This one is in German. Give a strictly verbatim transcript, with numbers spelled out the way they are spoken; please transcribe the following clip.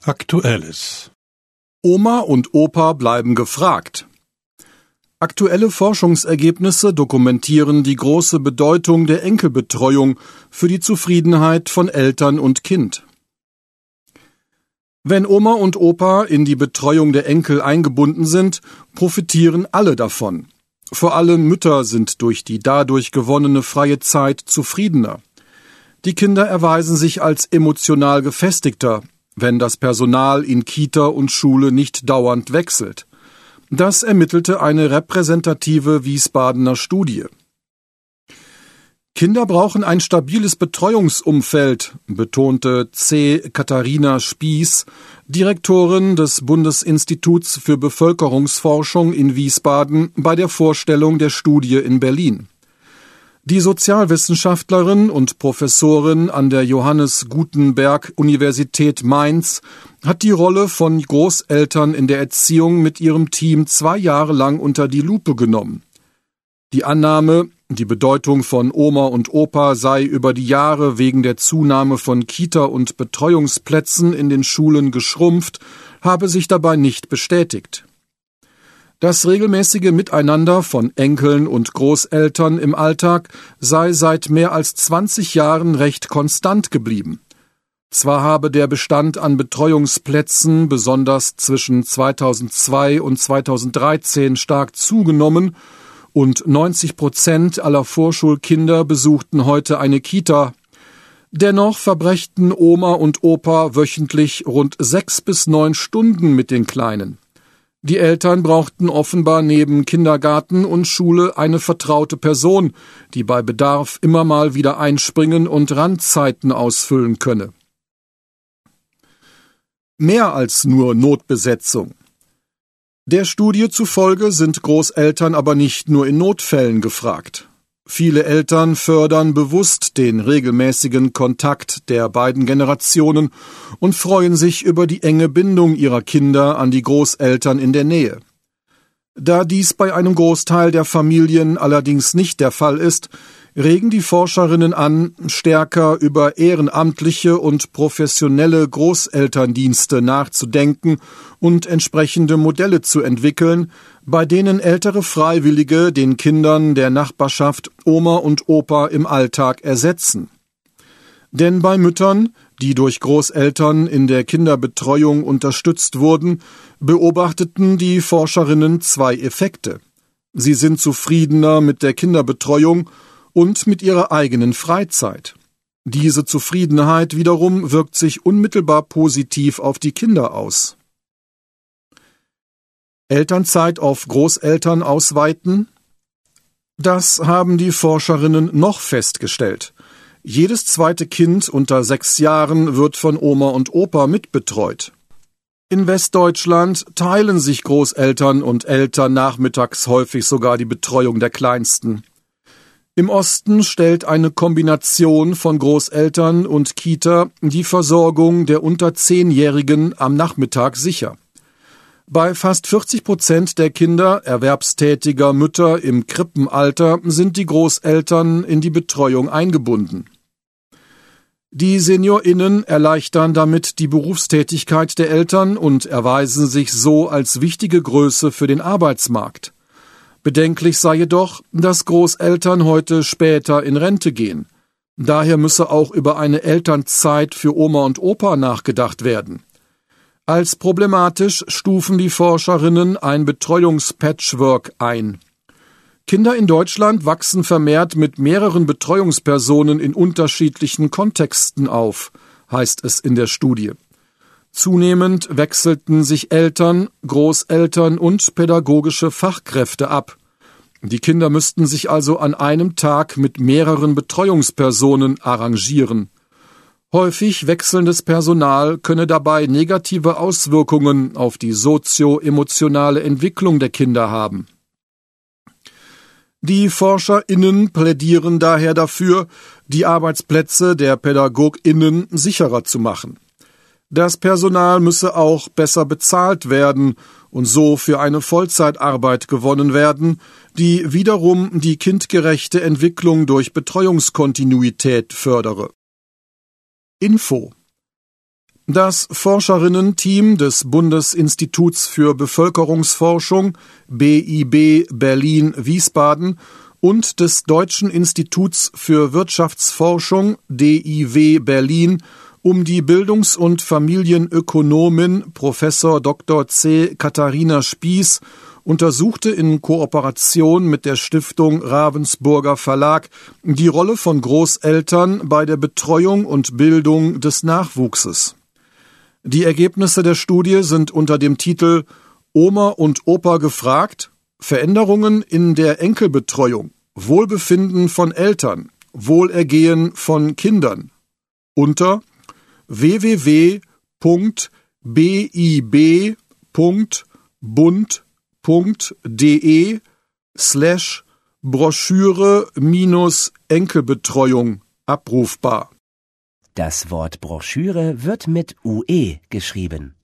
Aktuelles. Oma und Opa bleiben gefragt. Aktuelle Forschungsergebnisse dokumentieren die große Bedeutung der Enkelbetreuung für die Zufriedenheit von Eltern und Kind. Wenn Oma und Opa in die Betreuung der Enkel eingebunden sind, profitieren alle davon. Vor allem Mütter sind durch die dadurch gewonnene freie Zeit zufriedener. Die Kinder erweisen sich als emotional gefestigter, wenn das Personal in Kita und Schule nicht dauernd wechselt. Das ermittelte eine repräsentative Wiesbadener Studie. Kinder brauchen ein stabiles Betreuungsumfeld, betonte C. Katharina Spieß, Direktorin des Bundesinstituts für Bevölkerungsforschung in Wiesbaden, bei der Vorstellung der Studie in Berlin. Die Sozialwissenschaftlerin und Professorin an der Johannes Gutenberg Universität Mainz hat die Rolle von Großeltern in der Erziehung mit ihrem Team zwei Jahre lang unter die Lupe genommen. Die Annahme, die Bedeutung von Oma und Opa sei über die Jahre wegen der Zunahme von Kita- und Betreuungsplätzen in den Schulen geschrumpft, habe sich dabei nicht bestätigt. Das regelmäßige Miteinander von Enkeln und Großeltern im Alltag sei seit mehr als zwanzig Jahren recht konstant geblieben. Zwar habe der Bestand an Betreuungsplätzen besonders zwischen zweitausendzwei und zweitausenddreizehn stark zugenommen und neunzig Prozent aller Vorschulkinder besuchten heute eine Kita. Dennoch verbrächten Oma und Opa wöchentlich rund sechs bis neun Stunden mit den Kleinen. Die Eltern brauchten offenbar neben Kindergarten und Schule eine vertraute Person, die bei Bedarf immer mal wieder einspringen und Randzeiten ausfüllen könne. Mehr als nur Notbesetzung. Der Studie zufolge sind Großeltern aber nicht nur in Notfällen gefragt. Viele Eltern fördern bewusst den regelmäßigen Kontakt der beiden Generationen und freuen sich über die enge Bindung ihrer Kinder an die Großeltern in der Nähe. Da dies bei einem Großteil der Familien allerdings nicht der Fall ist, regen die Forscherinnen an, stärker über ehrenamtliche und professionelle Großelterndienste nachzudenken und entsprechende Modelle zu entwickeln, bei denen ältere Freiwillige den Kindern der Nachbarschaft Oma und Opa im Alltag ersetzen. Denn bei Müttern, die durch Großeltern in der Kinderbetreuung unterstützt wurden, beobachteten die Forscherinnen zwei Effekte. Sie sind zufriedener mit der Kinderbetreuung und mit ihrer eigenen Freizeit. Diese Zufriedenheit wiederum wirkt sich unmittelbar positiv auf die Kinder aus. Elternzeit auf Großeltern ausweiten? Das haben die Forscherinnen noch festgestellt. Jedes zweite Kind unter sechs Jahren wird von Oma und Opa mitbetreut. In Westdeutschland teilen sich Großeltern und Eltern nachmittags häufig sogar die Betreuung der Kleinsten. Im Osten stellt eine Kombination von Großeltern und Kita die Versorgung der unter zehnjährigen am Nachmittag sicher. Bei fast vierzig Prozent der Kinder erwerbstätiger Mütter im Krippenalter sind die Großeltern in die Betreuung eingebunden. Die SeniorInnen erleichtern damit die Berufstätigkeit der Eltern und erweisen sich so als wichtige Größe für den Arbeitsmarkt. Bedenklich sei jedoch, dass Großeltern heute später in Rente gehen. Daher müsse auch über eine Elternzeit für Oma und Opa nachgedacht werden. Als problematisch stufen die Forscherinnen ein Betreuungspatchwork ein. Kinder in Deutschland wachsen vermehrt mit mehreren Betreuungspersonen in unterschiedlichen Kontexten auf, heißt es in der Studie. Zunehmend wechselten sich Eltern, Großeltern und pädagogische Fachkräfte ab. Die Kinder müssten sich also an einem Tag mit mehreren Betreuungspersonen arrangieren. Häufig wechselndes Personal könne dabei negative Auswirkungen auf die sozio-emotionale Entwicklung der Kinder haben. Die ForscherInnen plädieren daher dafür, die Arbeitsplätze der PädagogInnen sicherer zu machen. Das Personal müsse auch besser bezahlt werden und so für eine Vollzeitarbeit gewonnen werden, die wiederum die kindgerechte Entwicklung durch Betreuungskontinuität fördere. Info Das Forscherinnen-Team des Bundesinstituts für Bevölkerungsforschung B I B Berlin-Wiesbaden und des Deutschen Instituts für Wirtschaftsforschung D I W Berlin um die Bildungs- und Familienökonomin Professor Doktor C. Katharina Spieß untersuchte in Kooperation mit der Stiftung Ravensburger Verlag die Rolle von Großeltern bei der Betreuung und Bildung des Nachwuchses. Die Ergebnisse der Studie sind unter dem Titel Oma und Opa gefragt, Veränderungen in der Enkelbetreuung, Wohlbefinden von Eltern, Wohlergehen von Kindern unter w w w punkt b i b punkt bund punkt de slash Broschüre minus Enkelbetreuung abrufbar. Das Wort Broschüre wird mit U E geschrieben.